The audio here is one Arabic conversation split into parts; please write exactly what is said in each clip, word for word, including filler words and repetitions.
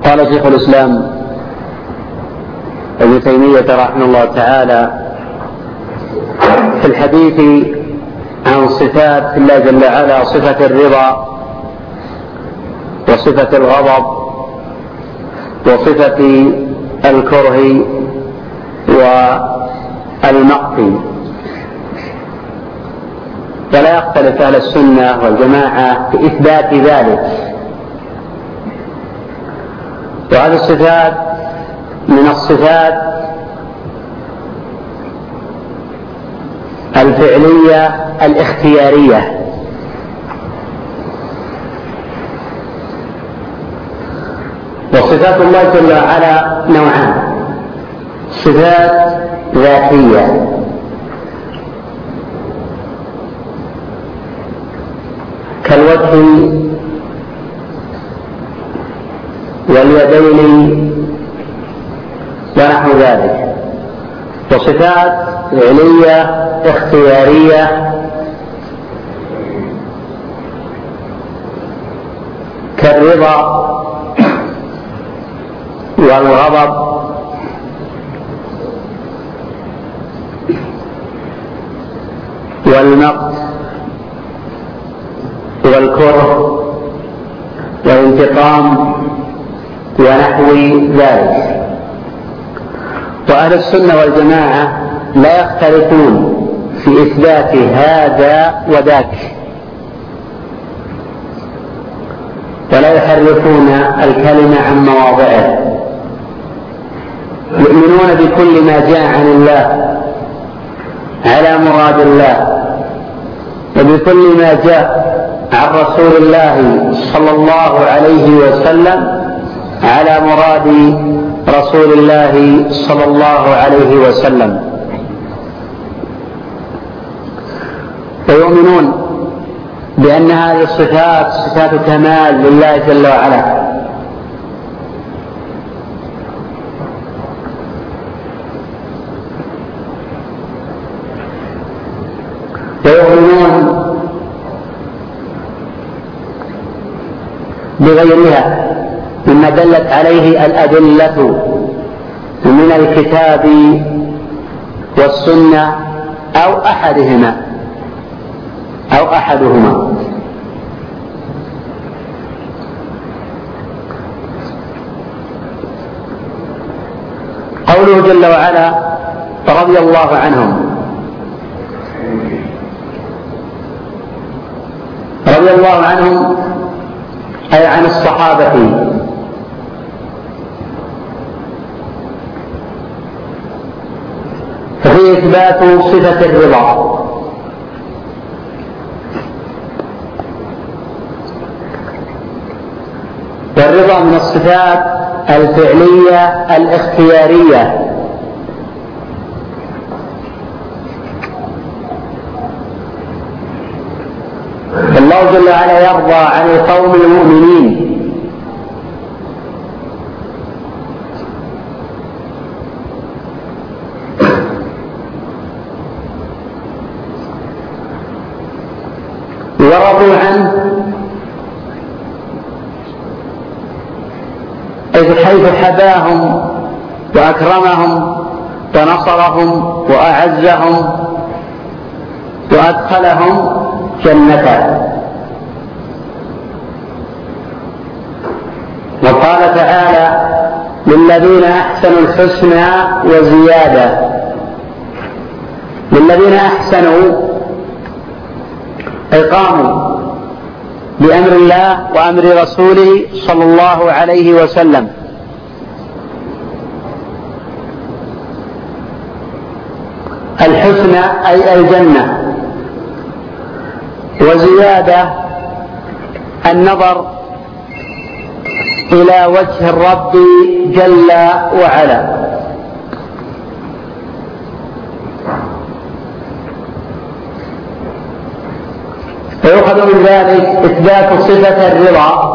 قال شيخ الإسلام ابن تيمية رحمه الله تعالى في الحديث عن صفات الله جل وعلا: صفة الرضا، وصفة الغضب، وصفة الكره والمقت. فلا يختلف أهل السنة والجماعة في إثبات ذلك. وهذه الصفات من الصفات الفعلية الاختيارية، وصفات الله جل وعلا نوعان: صفات ذاتية كالوجه واليدين ونحو ذلك، وصفات فعلية اختيارية كالرضا والغضب والمقت والكره والانتقام ونحو ذلك. وأهل السنة والجماعة لا يختلفون في إثبات هذا وذاك، ولا يحرفون الكلمة عن مواضعه، يؤمنون بكل ما جاء عن الله على مراد الله، وبكل ما جاء عن رسول الله صلى الله عليه وسلم على مراد رسول الله صلى الله عليه وسلم، ويؤمنون بأن هذه الصفات صفات كمال لله جل وعلا، ويؤمنون بغيرها مما دلت عليه الأدلة من الكتاب والسنة أو أحدهما أو أحدهما. قوله جل وعلا: رضي الله عنهم، رضي الله عنهم أي عن الصحابة، فهي إثبات صفة الرضا، والرضا من الصفات الفعلية الاختيارية، الله جل وعلا يرضى عن القوم المؤمنين، ورضوا عنه حيث حباهم وأكرمهم ونصرهم وأعزهم وأدخلهم جنته. وقال تعالى: للذين أحسنوا الحسنى وزيادة. للذين أحسنوا أي قاموا بأمر الله وأمر رسوله صلى الله عليه وسلم، الحسنى أي الجنة، وزيادة النظر إلى وجه الرب جل وعلا. ويؤخذ من ذلك إثبات صفة الرضا،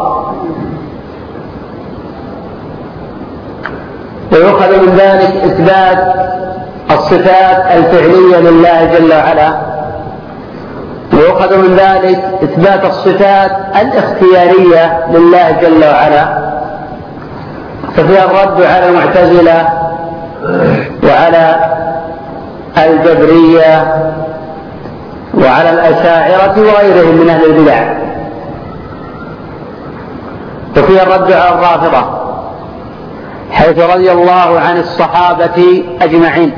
ويؤخذ من ذلك إثبات الصفات الفعلية لله جل وعلا، ويؤخذ من ذلك إثبات الصفات الاختيارية لله جل وعلا، ففيها الرد على المعتزلة وعلى الجبرية وعلى الأشاعرة وغيرهم من أهل البدع، وفيها الرد على الرافضة حيث رضي الله عن الصحابة أجمعين،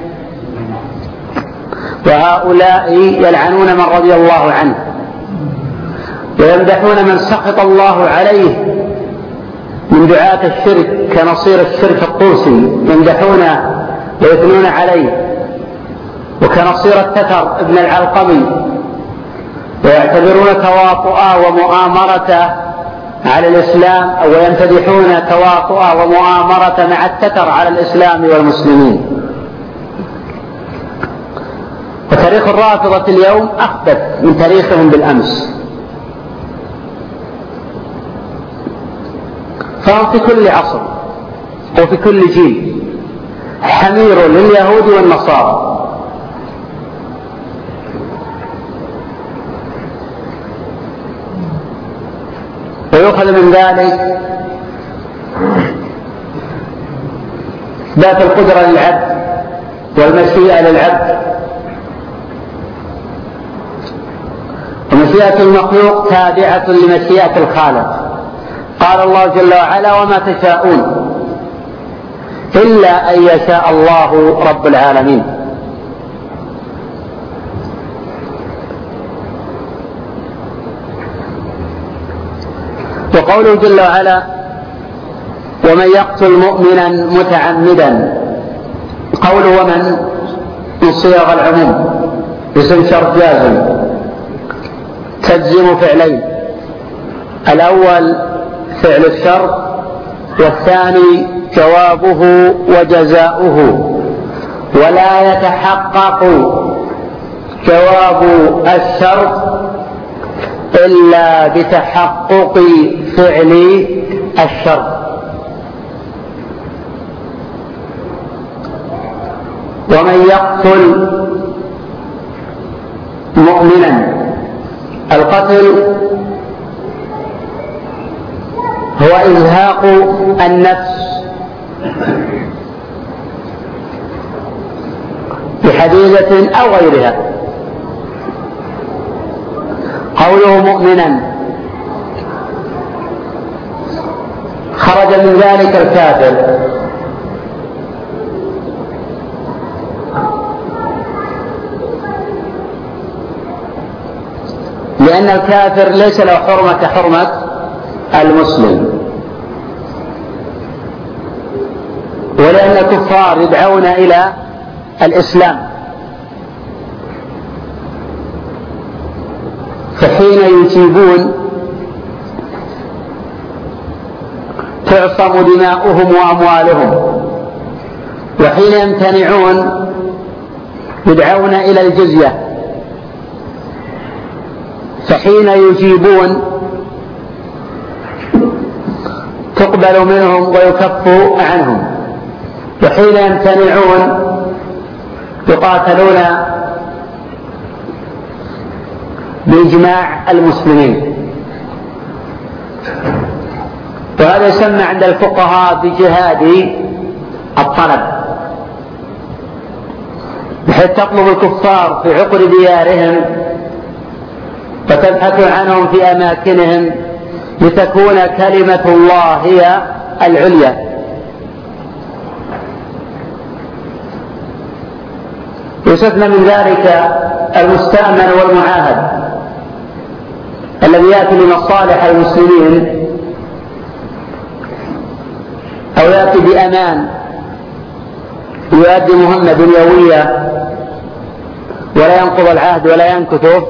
وهؤلاء يلعنون من رضي الله عنه ويمدحون من سخط الله عليه من دعاة الشرك كنصير الشرك الطوسي، يمدحونه ويثنون عليه، وكنصير التتر ابن العلقمي، ويعتبرون تواطؤا ومؤامرة على الإسلام، أو يمتدحون تواطؤا ومؤامرة مع التتر على الإسلام والمسلمين. وتاريخ الرافضة اليوم أخبث من تاريخهم بالأمس، فهم في كل عصر وفي كل جيل حمير لليهود والنصارى. ويؤخذ من ذلك إثبات القدرة للعبد والمشيئة للعبد، ومشيئة المخلوق تابعة لمشيئة الخالق. قال الله جل وعلا: وما تشاءون إلا أن يشاء الله رب العالمين. وقوله جل وعلا: ومن يقتل مؤمنا متعمدا، قوله ومن من صيغ العموم اسم شرط جازم تجزم فعلين، الأول فعل الشرط، والثاني جوابه وجزاؤه، ولا يتحقق جواب الشرط إلا بتحقق فعل الشرط. ومن يقتل مؤمنا، القتل هو إزهاق النفس بحديدة أو غيرها. قوله مؤمنا خرج من ذلك الكافر، لأن الكافر ليس له حرمة كحرمة المسلم، ولأن الكفار يدعون إلى الإسلام، فحين يجيبون تعصم دماؤهم وأموالهم، وحين يمتنعون يدعون إلى الجزية، فحين يجيبون تقبل منهم ويكف عنهم، وحين يمتنعون يقاتلون بإجماع المسلمين. وهذا يسمى عند الفقهاء بجهاد الطلب، بحيث تطلب الكفار في عقر ديارهم وتبحث عنهم في أماكنهم لتكون كلمة الله هي العليا. يستثنى من ذلك المستأمن والمعاهد الذي يأتي لمصالح المسلمين أو يأتي بأمان يؤدي مهمة دنيوية ولا ينقض العهد ولا ينكثه،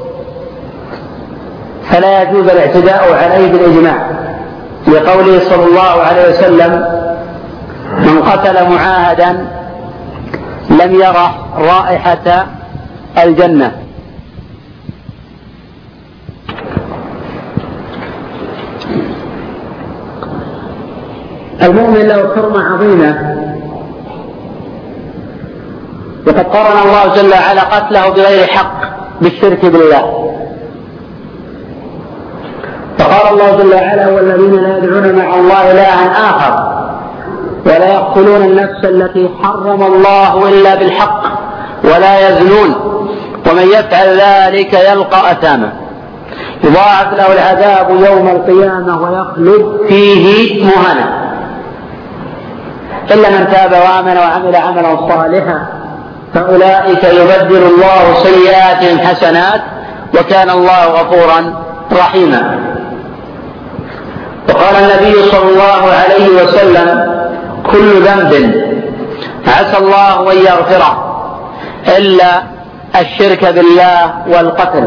فلا يجوز الاعتداء عليه بالإجماع، لقوله صلى الله عليه وسلم: من قتل معاهدا لم يرح رائحة الجنة. المؤمن له حرمة عظيمة، وقد قرن الله جل وعلا قتله بغير حق بالشرك بالله، فقال الله جل وعلا: والذين لا يدعون مع الله إلها آخر ولا يقتلون النفس التي حرم الله إلا بالحق ولا يزنون ومن يفعل ذلك يلقى أثاما يضاعف له العذاب يوم القيامة ويخلد فيه مهانا إلا من تاب وآمن وعمل عملا صالحا فأولئك يبدل الله سيئاتهم حسنات وكان الله غفورا رحيما. وقال النبي صلى الله عليه وسلم كل ذنب عسى الله أن يغفره إلا الشرك بالله والقتل.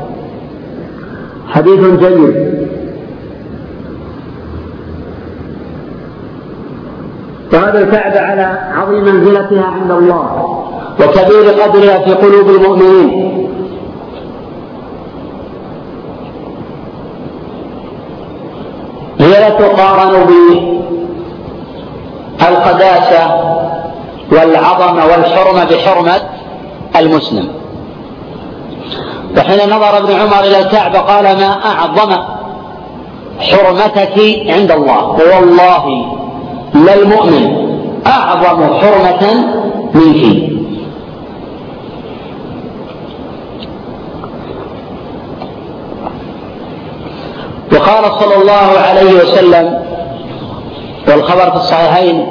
حديث جيد. وهذا الكعبة على عظيم منزلتها عند الله وكبير قدرها في قلوب المؤمنين، هي لا تقارن بالقداسة والعظمة والحرمة بحرمة المسلم. وحين نظر ابن عمر إلى الكعبة قال ما أعظم حرمتك عند الله، ووالله للمؤمن أعظم حرمة منك. وقال صلى الله عليه وسلم والخبر في الصحيحين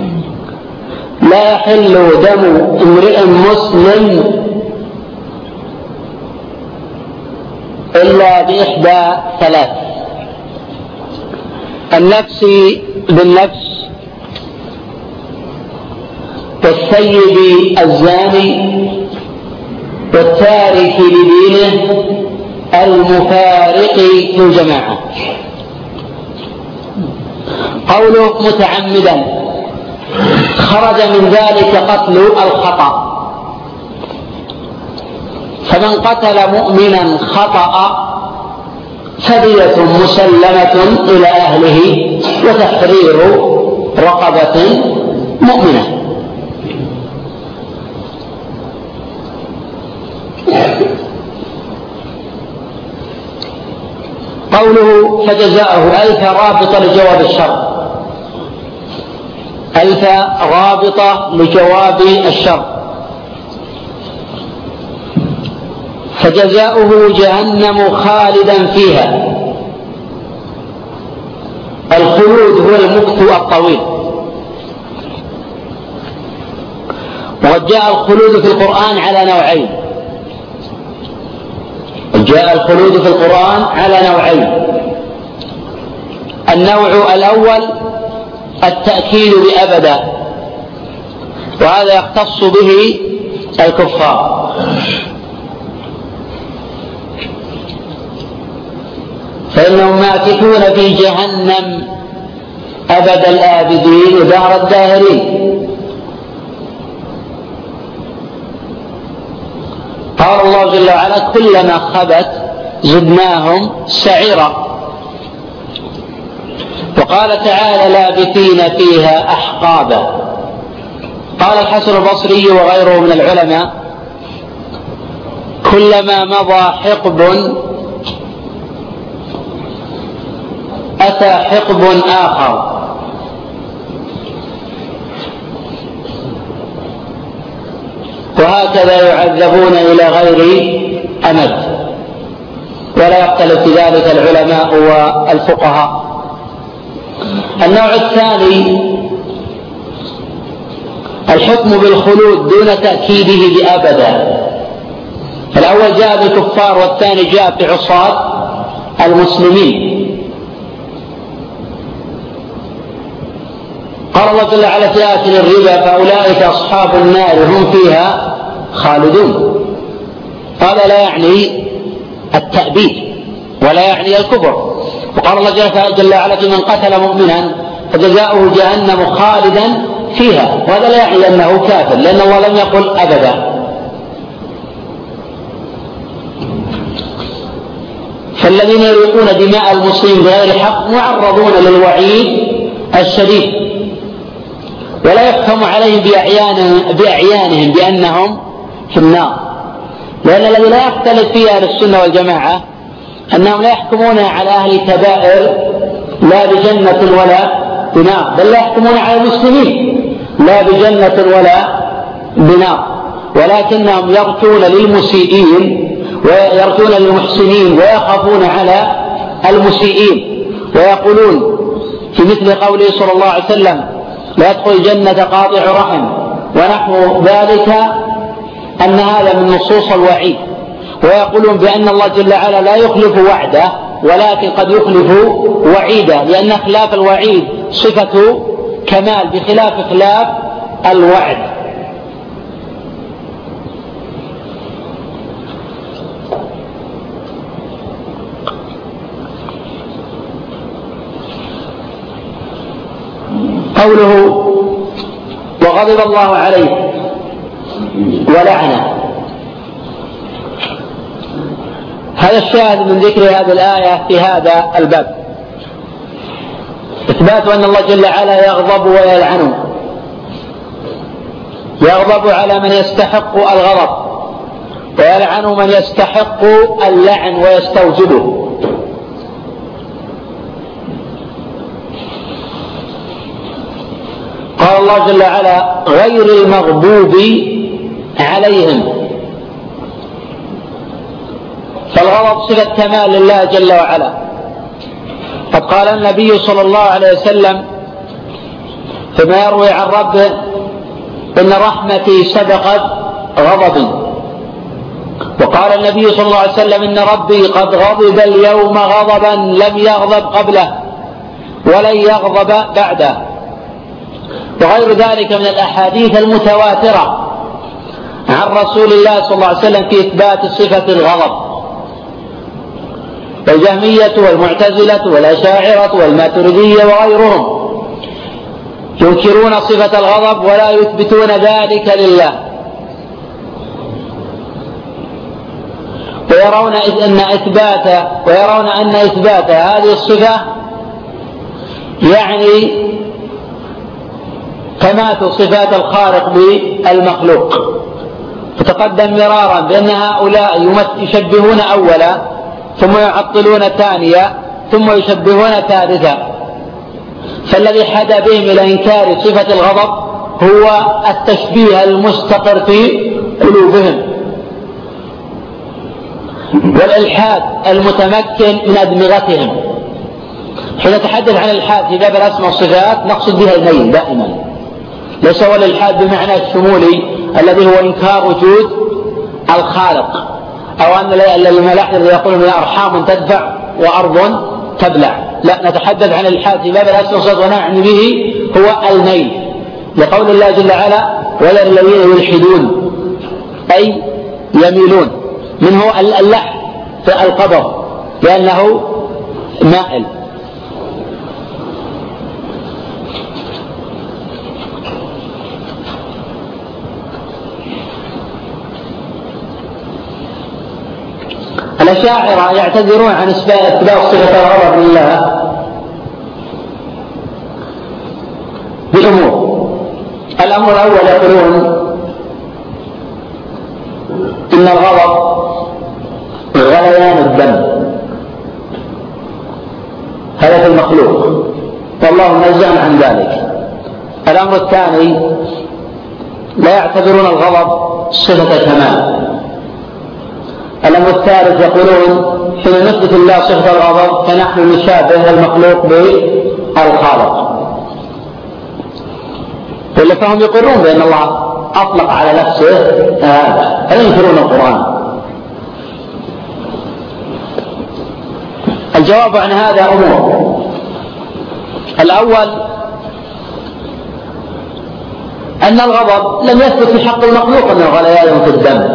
لا يحل دم امرئ مسلم إلا بإحدى ثلاث: النفس بالنفس، والسيب الزاني، والتارك لدينه، المفارق للجماعة. قوله متعمدا خرج من ذلك قتل الخطأ، فمن قتل مؤمنا خطأ فدية مسلمة إلى أهله وتحرير رقبة مؤمنة. قوله فجزاؤه ألف رابطة لجواب الشر، ألف رابطة لجواب الشر، فجزاؤه جهنم خالدا فيها. الخلود هو المكث الطويل، وقد جاء الخلود في القرآن على نوعين، جاء الخلود في القرآن على نوعين: النوع الأول التأكيد بأبدا، وهذا يختص به الكفار، فإنهم ماكثون في جهنم أبد الآبدين ودار الداهرين. قال الله جل وعلا كلما خبت زدناهم سعيرا. وقال تعالى لابثين فيها أحقابا. قال الحسن البصري وغيره من العلماء كلما مضى حقب أتى حقب آخر، وهكذا يعذبون إلى غير أمد، ولا يختلف في ذلك العلماء والفقهاء. النوع الثاني الحكم بالخلود دون تأكيده بأبدا. الأول جاء بالكفار والثاني جاء بعصاة المسلمين. قال الله جل وعلا في آية الربا فأولئك أصحاب النار هم فيها خالدون. هذا لا يعني التأبيد ولا يعني الكفر. وقال الله جل وعلا في من قتل مؤمنا فجزاؤه جهنم خالدا فيها، وهذا لا يعني أنه كافر، لأن الله لم يقل أبدا. فالذين يريقون دماء المسلمين بغير حق معرضون للوعيد الشديد، ولا يحكم عليهم بأعيانهم, بأعيانهم بأنهم في النار، لأن الذي لا يختلف فيه أهل السنة والجماعة أنهم لا يحكمون على أهل الكبائر لا بجنة ولا بنار، بل لا يحكمون على المسلمين لا بجنة ولا بنار، ولكنهم يرجون للمسيئين ويرجون للمحسنين ويخافون على المسيئين، ويقولون في مثل قوله صلى الله عليه وسلم لا يدخل الجنة قاطع رحم ونحو ذلك، أن هذا من نصوص الوعيد. ويقولون بأن الله جل وعلا لا يخلف وعده ولكن قد يخلف وعيده، لأن خلاف الوعيد صفة كمال بخلاف خلاف الوعد. قوله وغضب الله عليه ولعنه، هذا الشاهد من ذكر هذه الآية في هذا الباب، إثبات أن الله جل وعلا يغضب ويلعن، يغضب على من يستحق الغضب ويلعن من يستحق اللعن ويستوجبه. قال الله جل وعلا غير المغضوب عليهم، فالغضب صفة كمال لله جل وعلا. قد قال النبي صلى الله عليه وسلم فيما يروي عن ربه إن رحمتي سبقت غضبي، وقال النبي صلى الله عليه وسلم إن ربي قد غضب اليوم غضبا لم يغضب قبله ولن يغضب بعده، وغير ذلك من الأحاديث المتواترة عن رسول الله صلى الله عليه وسلم في إثبات صفة الغضب. الجهمية والمعتزلة والأشاعرة والماتريدية وغيرهم ينكرون صفة الغضب ولا يثبتون ذلك لله، ويرون أن إثبات ويرون أن إثبات هذه الصفة يعني تماثل صفات الخالق بالمخلوق. فتقدم مرارا بأن هؤلاء يشبهون أولا ثم يعطلون ثانيا ثم يشبهون ثالثا، فالذي حدا بهم إلى إنكار صفة الغضب هو التشبيه المستقر في قلوبهم والإلحاد المتمكن من أدمغتهم. حين نتحدث عن الإلحاد في باب الأسماء والصفات نقصد بها الميل دائما، ليس هو الإلحاد بمعنى الشمولي الذي هو إنكار وجود الخالق، أو أن الملاحدة الذي يقولون من أرحام تدفع وأرض تبلع. لا، نتحدث عن الإلحاد في باب الأسماء والصفات ونعني به هو الميل، لقول الله جل وعلا ولا الذين يلحدون أي يميلون، منه اللحد في القبر لأنه مائل. الأشاعرة يعتذرون عن إثبات صفة الغضب لله بأمور. الأمر الأول يقولون إن الغضب غليان الدم، هذا في المخلوق والله منزه عن ذلك. الأمر الثاني لا يعتبرون الغضب صفة كمال. الأمر الثالث يقولون حين نثبت الله صفة الغضب فنحن نشابه المخلوق بالخالق، ولا فهم يقرون بأن الله أطلق على نفسه هذا، هل ينكرون القرآن؟ الجواب عن هذا أمور. الأول أن الغضب لم يثبت في حق المخلوق أنه غليان في الدم،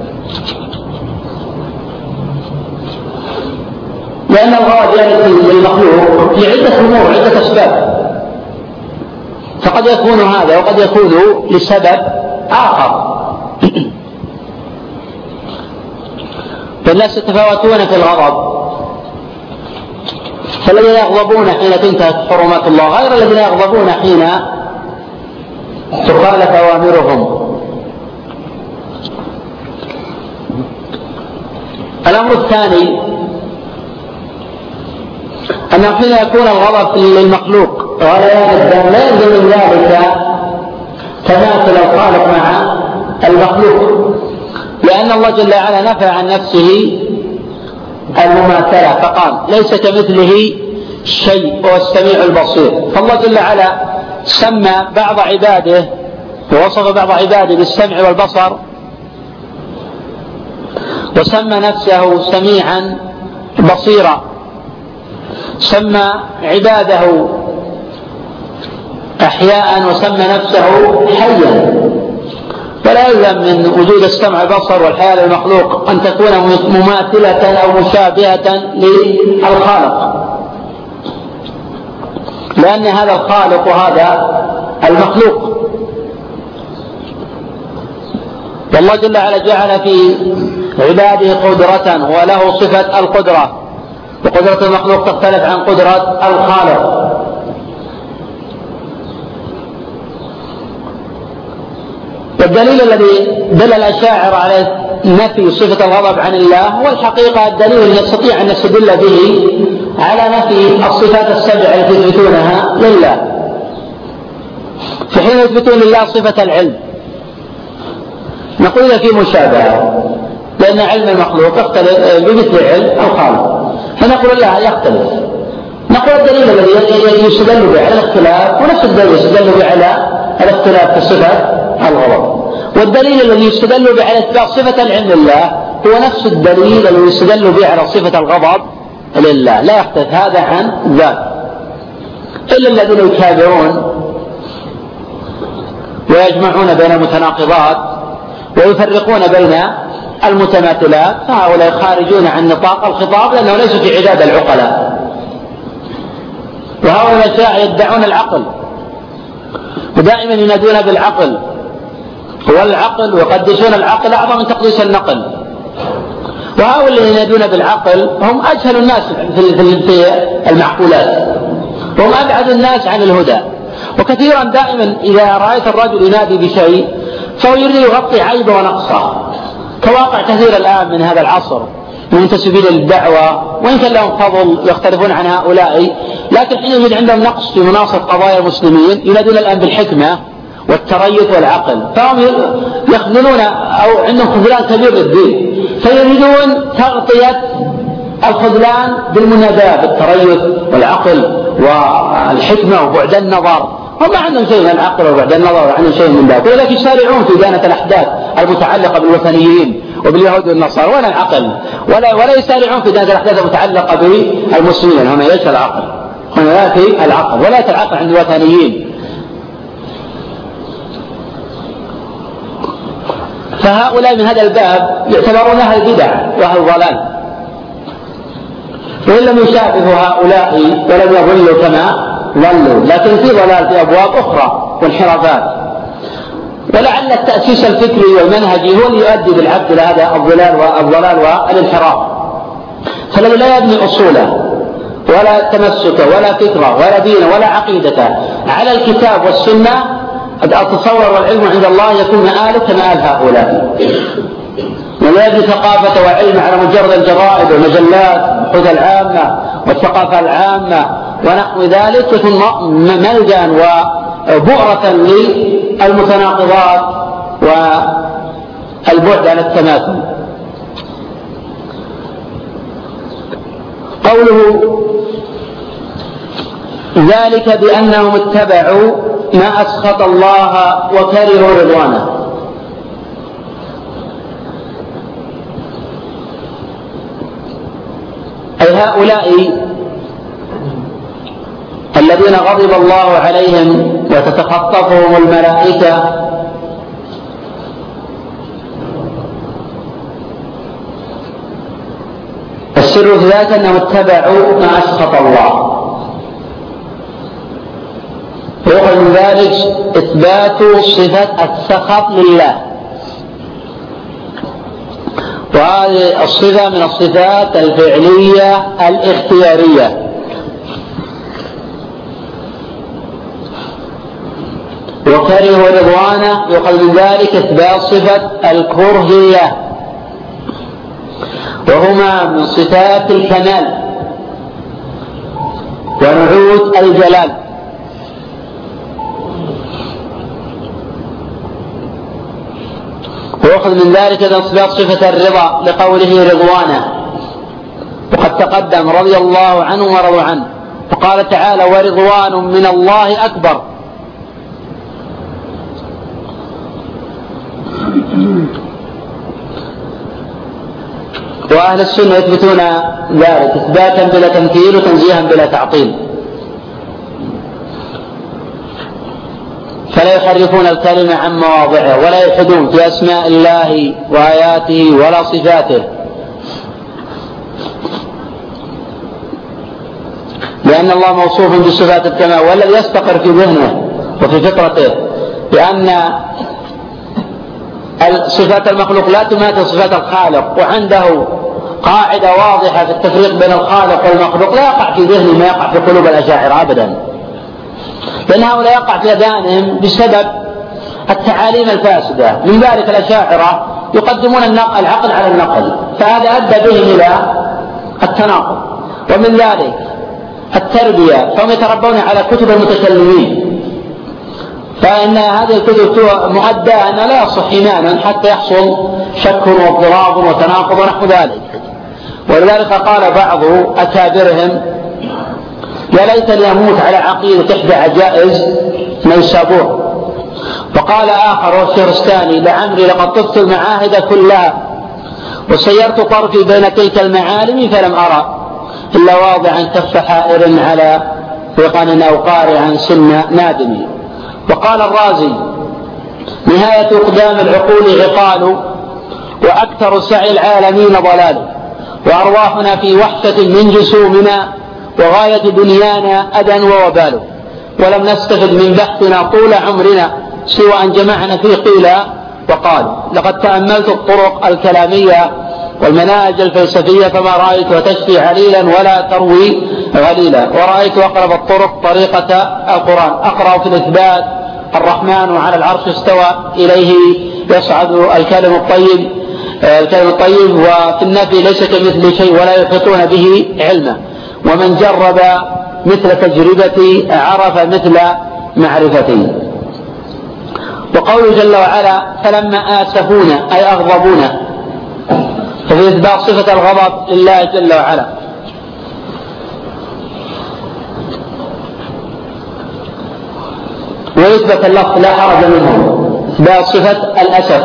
لأن الغضب يأتي للمخلوق في عدة أمور عدة أسباب، فقد يكون هذا وقد يكون لسبب آخر. فالناس يتفاوتون في الغضب، فالذين يغضبون حين تنتهك حرمات الله غير الذين يغضبون حين تخالف أوامرهم. الأمر الثاني أن أنه حين يكون الغضب للمخلوق ولا يلزم من ذلك تماثل الخالق مع المخلوق، لأن الله جل وعلا نفى عن نفسه المماثلة فقال ليس كمثله شيء وهو السميع البصير. فالله جل وعلا سمى بعض عباده ووصف بعض عباده بالسمع والبصر، وسمى نفسه سميعا بصيرا، سمى عباده أحياء وسمى نفسه حيا. فلا يلزم من وجود السمع والبصر والحياة للمخلوق أن تكون مماثلة أو مشابهة للخالق، لأن هذا الخالق وهذا المخلوق. والله جل وعلا جعل في عباده قدرة وله صفة القدرة، وقدرة المخلوق تختلف عن قدرة الخالق. والدليل الذي دل الأشاعرة على نفي صفة الغضب عن الله هو الحقيقة الدليل الذي نستطيع أن نستدل به على نفي الصفات السبع التي يثبتونها لله. فحين يثبتون لله صفة العلم نقول في مشابهة، لأن علم المخلوق يختلف بمثل علم الخالق، فنقول لا يختلف. نقول الدليل الذي يستدل به على الاختلاف ونفس الدليل يستدل به على الاختلاف في صفة الغضب، والدليل الذي يستدل به على إثبات صفة العلم لله هو نفس الدليل الذي يستدل به على صفة الغضب لله، لا يختلف هذا عن ذاك. إلا الذين يتابعون ويجمعون بين المتناقضات ويفرقون بين المتماثلات، فهؤلاء خارجون عن نطاق الخطاب لأنه ليس في عداد العقلاء. وهؤلاء الأشاعرة يدعون العقل ودائما ينادون بالعقل والعقل ويقدسون العقل أعظم من تقديس النقل. وهؤلاء ينادون بالعقل هم أجهل الناس في المعقولات، وهم أبعد الناس عن الهدى. وكثيرا دائما إذا رأيت الرجل ينادي بشيء فهو يريد يغطي عيبه ونقصه، كواقع كثير الآن من هذا العصر من منتسبين للدعوة، وإن كان لهم فضل يختلفون عن هؤلاء، لكن حين يوجد عندهم نقص في مناصب قضايا المسلمين ينادون الآن بالحكمة والتريث والعقل، فهم يخذلون أو عندهم خذلان كبير للدين، فيريدون تغطية الخذلان بالمناداة بالتريث والعقل والحكمة وبعد النظر. هم ما عندهم شيء من العقل وبعد النظر ولا عندهم شيء من ذلك، ولكن يسارعون في دانة الأحداث المتعلقة بالوثنيين وباليهود والنصارى، ولا العقل ولا ولا يسارعون في دانة الأحداث المتعلقة بالمسلمين. هم ليس العقل، هم يأتي العقل ولا يأتي العقل عند الوثنيين. فهؤلاء من هذا الباب يعتبرون أهل البدع وأهل الضلال، وإن لم يشابهوا هؤلاء ولم يضلوا كما ضلوا، لكن في ضلال في أبواب أخرى وانحرافات. ولعل التأسيس الفكري والمنهجي هو اللي يؤدي بالعبد إلى هذا الضلال والضلال والانحراف. فالذي لا يبني أصوله ولا تمسك ولا فكرة ولا دين ولا عقيدة على الكتاب والسنة أتصور والعلم عند الله يكون مآله كمآل هؤلاء. ولا يبني ثقافة وعلم على مجرد الجرائد والمجلات والبحوث العامة والثقافة العامة ونحو ذلك، يكون ملجأ وبؤرة للمتناقضات والبعد عن التماثل. قوله ذلك بأنهم اتبعوا ما أسخط الله وكرهوا رضوانه. أي هؤلاء الذين غضب الله عليهم وتتخطفهم الملائكة السر في ذلك أنهم اتبعوا ما أسخط الله، ويخرج من ذلك إثبات صفة السخط لله، وهذه الصفة من الصفات الفعلية الاختيارية. وكره رضوانه يخرج من ذلك إثبات صفة الكرهية، وهما من صفات الكمال. ونعوت الجلال. ويأخذ من ذلك إثبات صفة الرضا لقوله رضوانا، وقد تقدم رضي الله عنه ورضوا عنه، وقال تعالى ورضوان من الله أكبر. وأهل السنة يثبتون ذلك إثباتا بلا تمثيل وتنزيها بلا تعطيل، فلا يحرفون الكلمة عن مواضعه ولا يلحدون في أسماء الله وآياته ولا صفاته، لأن الله موصوف بصفات الكمال، والذي يستقر في ذهنه وفي فطرته بأن صفات المخلوق لا تماثل صفات الخالق، وعنده قاعدة واضحة في التفريق بين الخالق والمخلوق، لا يقع في ذهنه ما يقع في قلوب الأشاعرة أبدا، لأن هؤلاء يقع في أذهانهم بسبب التعاليم الفاسدة. من ذلك الأشاعرة يقدمون العقل على النقل، فهذا أدى بهم إلى التناقض. ومن ذلك التربية، فهم يتربون على كتب المتكلمين، فإن هذه الكتب مؤدى أن لا يصح إيمانا حتى يحصل شك واضطراب وتناقض ونحو ذلك. ولذلك قال بعض أكابرهم يا ليتني أموت على عقيدة إحدى عجائز نيسابور. وقال آخر الشهرستاني لعمري لقد طفت المعاهد كلها وسيرت طرفي بين تلك المعالم فلم أرى إلا واضعا كف حائر على ثقن أو قارعا سن نادم. وقال الرازي نهاية أقدام العقول عقال وأكثر سعي العالمين ضلال، وأرواحنا في وحشة من جسومنا وغاية دنيانا أذى ووبال، ولم نستفد من بحثنا طول عمرنا سوى أن جمعنا فيه قيل وقال. لقد تأملت الطرق الكلامية والمناهج الفلسفية فما رأيتها تشفي عليلا ولا تروي غليلا، ورأيت أقرب الطرق طريقة القرآن. أقرأ في الإثبات الرحمن على العرش استوى إليه يصعد الكلم الطيب الكلم الطيب وفي النفي ليس كمثل شيء ولا يحيطون به علما، ومن جرب مثل تجربتي عرف مثل معرفتي. وقوله جل وعلا فلما آسفونا أي أغضبونا، ففي إثبات صفة الغضب لله جل وعلا. ويثبت اللفظ لا حرج منه إثبات صفة الأسف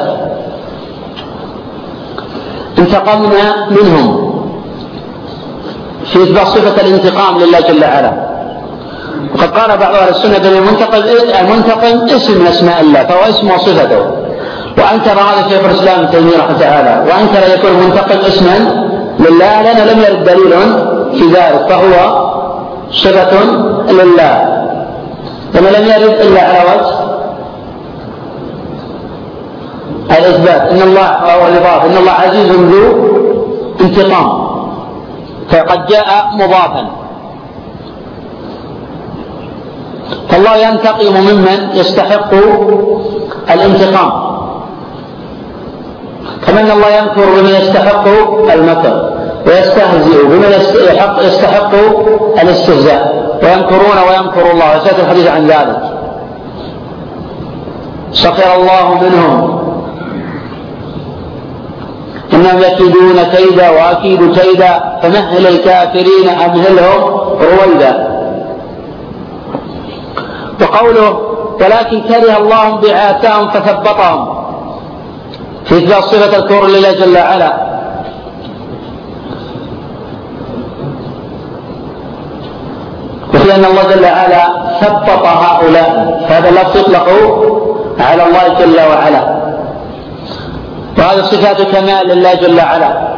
انتقمنا منهم، في إثبات صفة الانتقام لله جل وعلا. وقد قال بعض أهل السنة بأن المنتقم المنتقم اسم من أسماء الله فهو اسم وصفته، وأنكر هذا شيخ الإسلام ابن تيمية رحمه تعالى، وأنكر أن يكون المنتقم اسما لله لأنه لم يرد دليل في ذلك، فهو صفة لله وما لم يرد إلا على وجه الإثبات. إن الله أو الإضافة إن الله عزيز ذو انتقام، فقد جاء مضافا، فالله ينتقم ممن يستحق الانتقام، كما أن الله ينكر بمن يستحق المكر ويستهزئ بمن يستحق الاستهزاء، ويمكرون ويمكر الله، وسيأتي الحديث عن ذلك. سخر الله منهم إنهم يكيدون كيدا وأكيد كيدا فمهل الكافرين أمهلهم رويدا. وقوله ولكن كره الله بعاثهم فثبطهم، في إثبات صفة الكفر لله جل وعلا. وفي أن الله جل وعلا ثبط هؤلاء، فهذا اللفظ يطلق على الله جل وعلا، وهذا صفات كمال لله جل وعلا،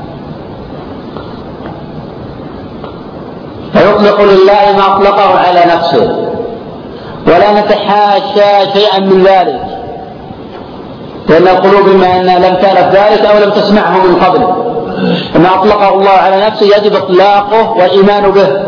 فيطلق لله ما أطلقه على نفسه، ولا نتحاشى شيئا من ذلك، لأن القلوب إما أنها لم تعرف ذلك أو لم تسمعه من قبل، وما أطلقه الله على نفسه يجب إطلاقه والإيمان به.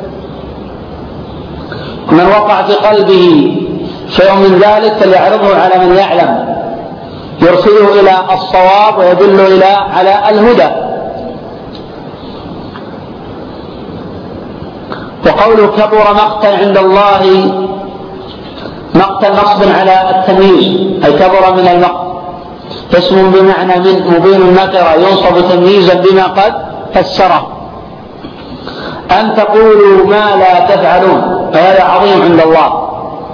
من وقع في قلبه شيء من ذلك فليعرضه على من يعلم، يرشده إلى الصواب ويدل إلى على الهدى. وقوله كبر مقتا عند الله، مقتا نصب على التمييز، أي كبر من المقت، اسم بمعنى من مبين النكرة ينصب تمييزا بما قد فسره. أن تقولوا ما لا تفعلون، فهذا عظيم عند الله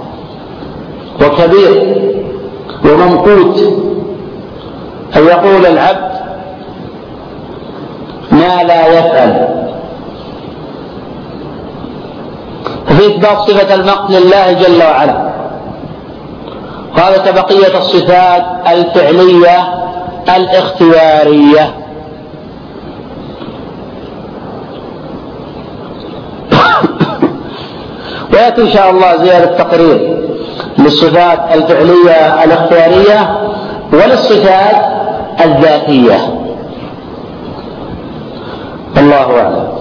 وكبير وممقوت، أن يقول العبد ما لا يفعل. ففي إثبات صفة المقت لله جل وعلا، وهذا كبقية الصفات الفعلية الاختيارية. ويأتي إن شاء الله زيادة تقرير للصفات الفعلية الاختيارية وللصفات الذاتية. الله أعلم.